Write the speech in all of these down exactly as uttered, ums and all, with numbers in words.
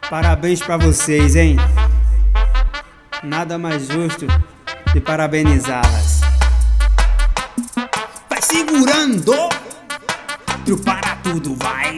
Parabéns pra vocês, hein? Nada mais justo de parabenizá-las. Vai segurando, tu para tudo, vai.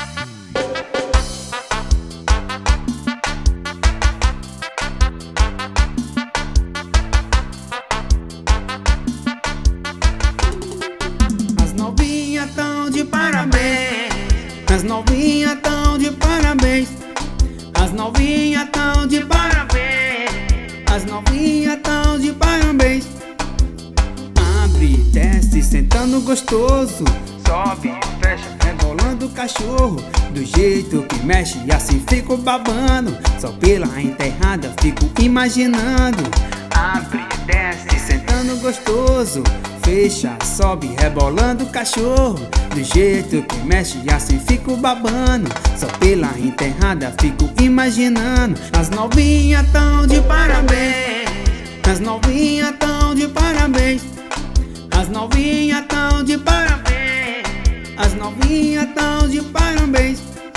As novinhas tão de parabéns, as novinhas tão de parabéns, as novinhas tão de parabéns, as novinhas tão de parabéns. Abre, desce, sentando gostoso, sobe, fecha, rebolando o cachorro, do jeito que mexe e assim fico babando. Só pela enterrada fico imaginando. Abre, desce, sentando gostoso, fecha, sobe, rebolando o cachorro, do jeito que mexe e assim fico babando. Só pela enterrada fico imaginando. As novinhas tão de parabéns, as novinhas tão de parabéns, as novinhas tão de parabéns, as novinhas tão de parabéns.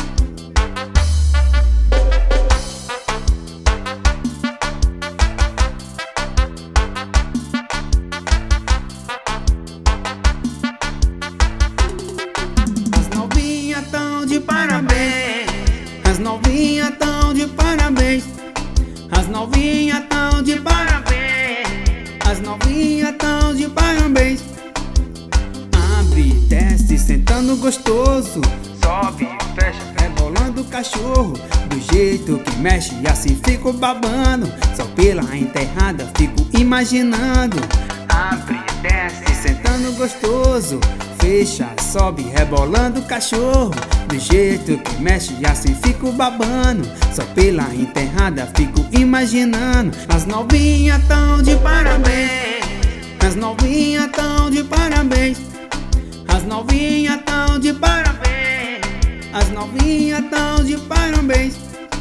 De parabéns, as novinhas tão de parabéns, as novinhas tão de parabéns, as novinhas tão de parabéns. Abre, desce, sentando gostoso, sobe, fecha, rebolando o cachorro, do jeito que mexe e assim fico babando. Só pela enterrada fico imaginando. Abre, desce, sentando gostoso, fecha, sobe, rebolando o cachorro, do jeito que mexe e assim fico babando. Só pela enterrada fico imaginando. As novinhas tão de parabéns, as novinhas tão de parabéns, as novinhas tão de parabéns, as novinhas tão de parabéns.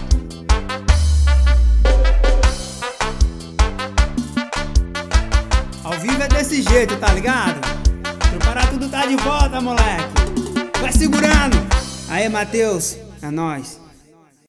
Ao vivo é desse jeito, tá ligado? Para tudo tá de volta, moleque. Vai segurando. Aê, Matheus, é nóis.